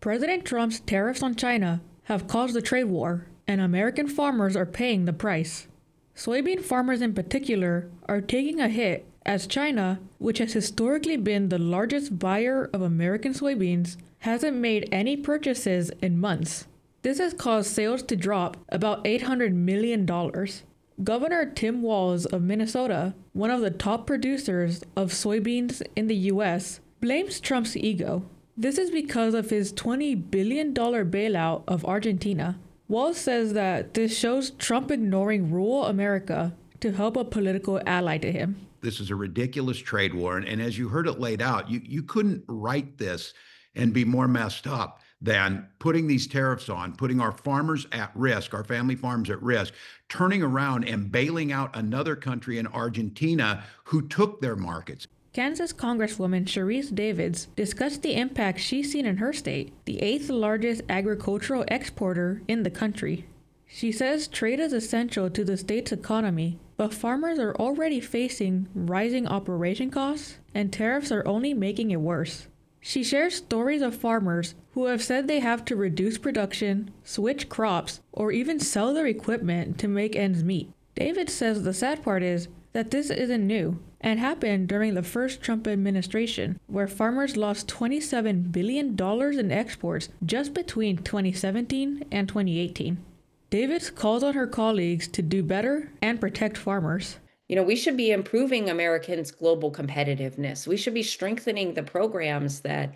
President Trump's tariffs on China have caused a trade war, and American farmers are paying the price. Soybean farmers in particular are taking a hit as China, which has historically been the largest buyer of American soybeans, hasn't made any purchases in months. This has caused sales to drop about $800 million. Governor Tim Walz of Minnesota, one of the top producers of soybeans in the U.S., blames Trump's ego. This is because of his $20 billion bailout of Argentina. Walz says that this shows Trump ignoring rural America to help a political ally to him. This is a ridiculous trade war. And as you heard it laid out, you couldn't write this and be more messed up than putting these tariffs on, putting our farmers at risk, our family farms at risk, turning around and bailing out another country in Argentina who took their markets. Kansas Congresswoman Sharice Davids discussed the impact she's seen in her state, the 8th largest agricultural exporter in the country. She says trade is essential to the state's economy, but farmers are already facing rising operation costs, and tariffs are only making it worse. She shares stories of farmers who have said they have to reduce production, switch crops, or even sell their equipment to make ends meet. David says the sad part is that this isn't new and happened during the first Trump administration, where farmers lost $27 billion in exports just between 2017 and 2018. Davids calls on her colleagues to do better and protect farmers. We should be improving Americans' global competitiveness. We should be strengthening the programs that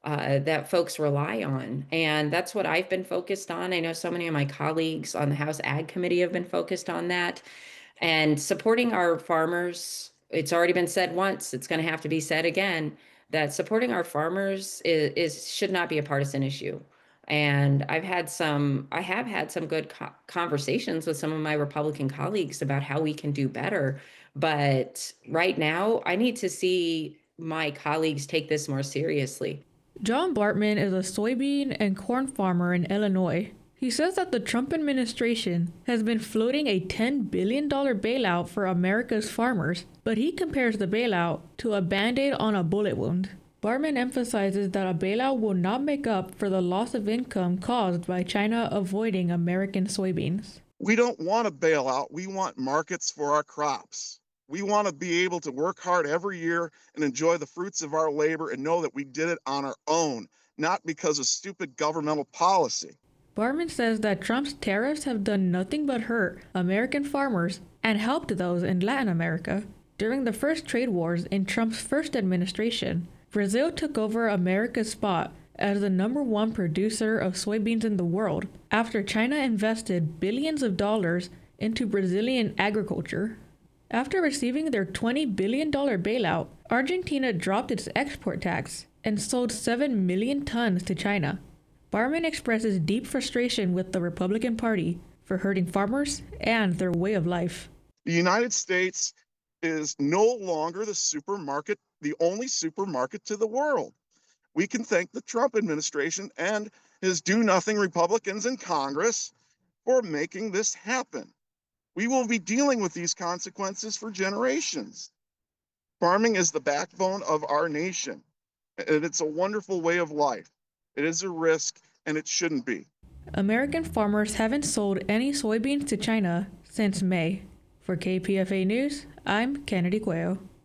folks rely on. And that's what I've been focused on. I know so many of my colleagues on the House Ag Committee have been focused on that. And supporting our farmers, it's already been said once, it's going to have to be said again, that supporting our farmers should not be a partisan issue. And I have had some good conversations with some of my Republican colleagues about how we can do better. But right now, I need to see my colleagues take this more seriously. John Bartman is a soybean and corn farmer in Illinois. He says that the Trump administration has been floating a $10 billion bailout for America's farmers, but he compares the bailout to a Band-Aid on a bullet wound. Bartman emphasizes that a bailout will not make up for the loss of income caused by China avoiding American soybeans. We don't want a bailout. We want markets for our crops. We want to be able to work hard every year and enjoy the fruits of our labor and know that we did it on our own, not because of stupid governmental policy. Bartman says that Trump's tariffs have done nothing but hurt American farmers and helped those in Latin America. During the first trade wars in Trump's first administration, Brazil took over America's spot as the #1 producer of soybeans in the world after China invested billions of dollars into Brazilian agriculture. After receiving their $20 billion bailout, Argentina dropped its export tax and sold 7 million tons to China. Bartman expresses deep frustration with the Republican Party for hurting farmers and their way of life. The United States is no longer the only supermarket to the world. We can thank the Trump administration and his do-nothing Republicans in Congress for making this happen. We will be dealing with these consequences for generations. Farming is the backbone of our nation, and it's a wonderful way of life. It is a risk, and it shouldn't be. American farmers haven't sold any soybeans to China since May. For KPFA News, I'm Kennedy Cuello.